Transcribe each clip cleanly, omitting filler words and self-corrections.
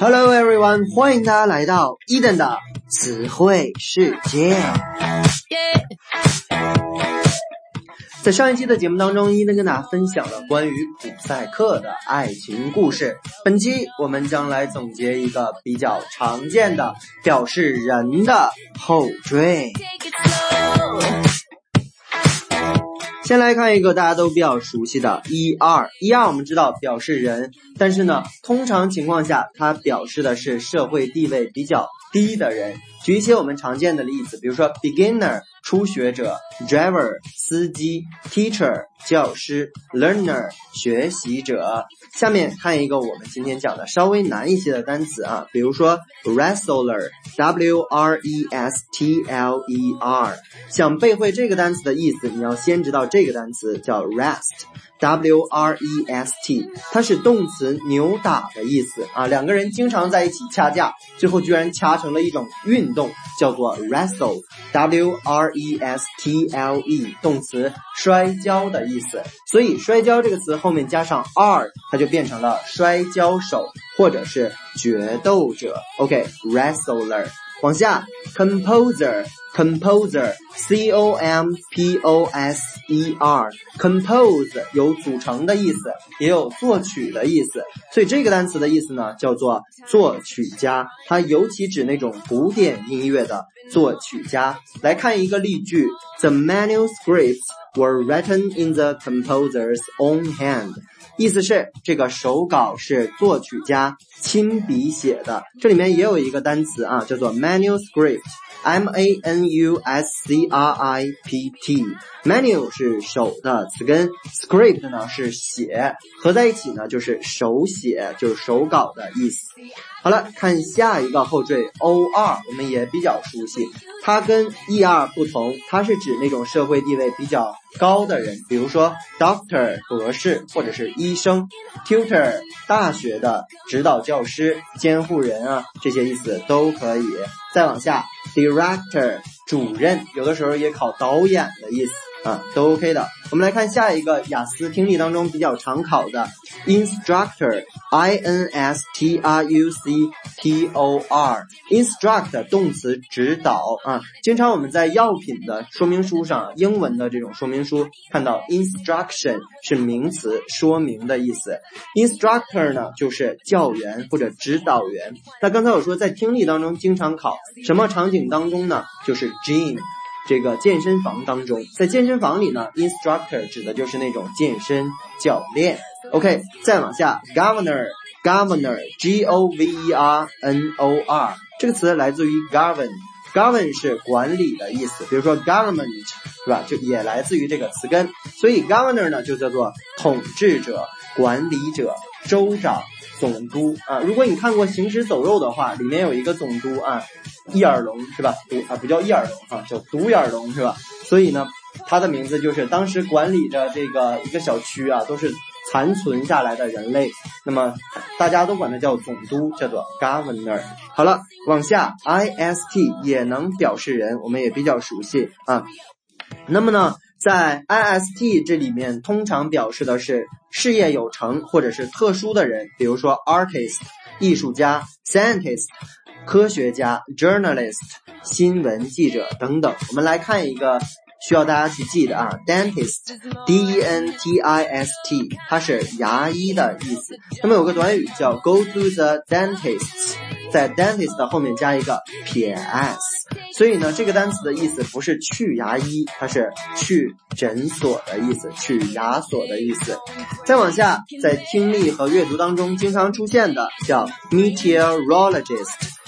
Hello everyone， 欢迎大家来到伊登的词汇世界。在上一期的节目当中，伊登跟大家分享了关于普赛克的爱情故事。本期我们将来总结一个比较常见的表示人的后缀。先来看一个大家都比较熟悉的ER，我们知道表示人，但是呢，通常情况下它表示的是社会地位比较低的人。举一些我们常见的例子，比如说 beginner 初学者， driver 司机， teacher 教师， learner 学习者。下面看一个我们今天讲的稍微难一些的单词啊，比如说 wrestler W-R-E-S-T-L-E-R。 想背会这个单词的意思，你要先知道这个单词叫 rest W-R-E-S-T， 它是动词扭打的意思啊。两个人经常在一起掐架，最后居然掐成了一种运动，叫做 wrestle W-R-E-S-T-L-E， 动词摔跤的意思。所以摔跤这个词后面加上 R， 它就变成了摔跤手或者是决斗者。 OK， wrestler。 往下 composer C-O-M-P-O-S-E-R compose 有组成的意思，也有作曲的意思，所以这个单词的意思呢叫做作曲家，它尤其指那种古典音乐的作曲家。来看一个例句， The manuscripts were written in the composer's own hand， 意思是这个手稿是作曲家亲笔写的。这里面也有一个单词啊，叫做 manuscript M-A-N-U-S-C-R-I-P-T。 manu 是手的词根， script 呢是写，合在一起呢就是手写，就是手稿的意思。好了，看下一个后缀 OR， 我们也比较熟悉，它跟 ER 不同，它是指那种社会地位比较高的人，比如说 doctor 博士或者是医生， tutor 大学的指导教师，监护人啊，这些意思都可以。再往下 director 主任，有的时候也考导演的意思啊，都 OK 的。我们来看下一个雅思听力当中比较常考的 instructor I-N-S-T-R-U-C-T-O-R instruct 动词指导啊，经常我们在药品的说明书上，英文的这种说明书看到 instruction 是名词，说明的意思。 instructor 呢就是教员或者指导员。那刚才我说在听力当中经常考，什么场景当中呢？就是 gym这个健身房当中，在健身房里呢 instructor 指的就是那种健身教练。 OK， 再往下 governor G-O-V-E-R-N-O-R 这个词来自于 govern 是管理的意思，比如说 government 是吧，就也来自于这个词根。所以 governor 呢就叫做统治者、管理者、州长、总督啊。如果你看过行尸走肉的话，里面有一个总督啊，伊尔龙是吧？不叫伊尔龙啊，叫独眼龙是吧？所以呢，他的名字就是当时管理着这个一个小区啊，都是残存下来的人类，那么大家都管它叫总督，叫做 governor。 好了，往下 IST 也能表示人，我们也比较熟悉啊。那么呢，在 IST 这里面通常表示的是事业有成或者是特殊的人，比如说 artist 艺术家， scientist 科学家， journalist 新闻记者等等。我们来看一个需要大家去记的啊 dentist D-E-N-T-I-S-T 它是牙医的意思。那么有个短语叫 go to the dentist， 在 dentist 后面加一个撇 s， 所以呢这个单词的意思不是去牙医，它是去诊所的意思，去牙所的意思。再往下，在听力和阅读当中经常出现的叫 meteorologist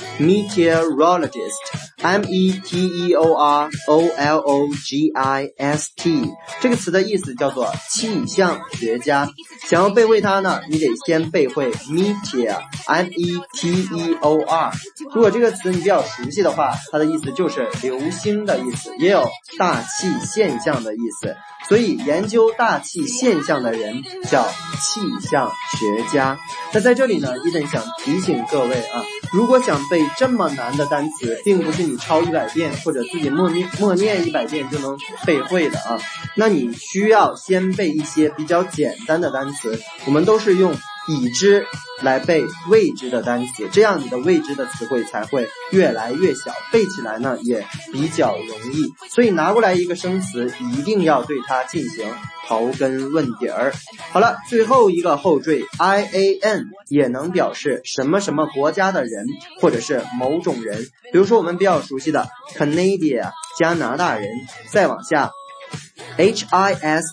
M-E-T-E-O-R-O-L-O-G-I-S-T 这个词的意思叫做气象学家。想要背会它呢，你得先背会 meteor M-E-T-E-O-R。 如果这个词你比较熟悉的话，它的意思就是流星的意思，也有大气现象的意思。所以研究大气现象的人叫气象学家。那在这里呢，伊登想提醒各位啊，如果想背这么难的单词，并不是你抄100遍或者自己默念100遍就能背会的啊。那你需要先背一些比较简单的单词，我们都是用已知来背未知的单词，这样你的未知的词汇才会越来越小，背起来呢也比较容易。所以拿过来一个生词，一定要对它进行刨根问底儿。好了，最后一个后缀 IAN 也能表示什么什么国家的人，或者是某种人。比如说我们比较熟悉的 Canadian 加拿大人，再往下Historian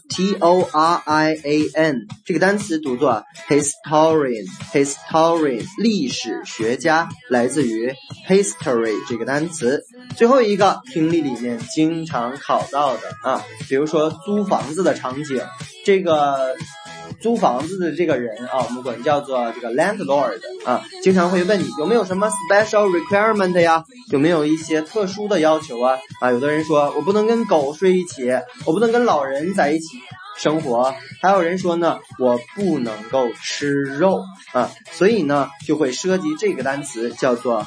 这个单词读作 historian 历史学家，来自于 history 这个单词。最后一个听力里面经常考到的比如说租房子的场景，这个租房子的这个人我们管叫做这个 landlord 经常会问你有没有什么 special requirement 呀，有没有一些特殊的要求有的人说我不能跟狗睡一起，我不能跟老人在一起生活，还有人说呢我不能够吃肉所以呢就会涉及这个单词叫做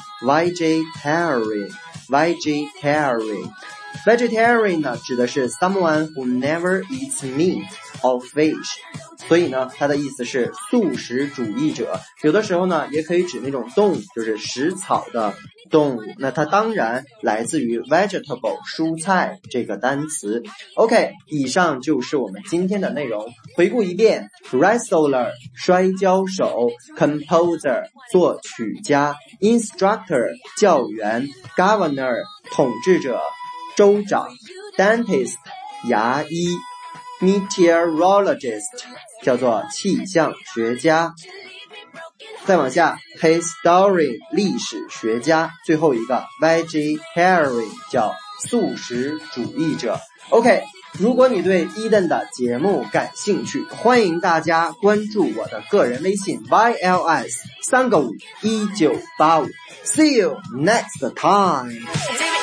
vegetarian 呢指的是 someone who never eats meat or fish， 所以呢它的意思是素食主义者，有的时候呢也可以指那种动物，就是食草的动物，那它当然来自于 vegetable 蔬菜这个单词。 OK， 以上就是我们今天的内容，回顾一遍 wrestler 摔跤手， composer 作曲家， instructor 教员， governor 统治者州长， dentist 牙医， meteorologist 叫做气象学家，再往下 historian 历史学家，最后一个 vegetarian 叫素食主义者。 OK， 如果你对Eden的节目感兴趣，欢迎大家关注我的个人微信 YLS 3个5 1985。 See you next time.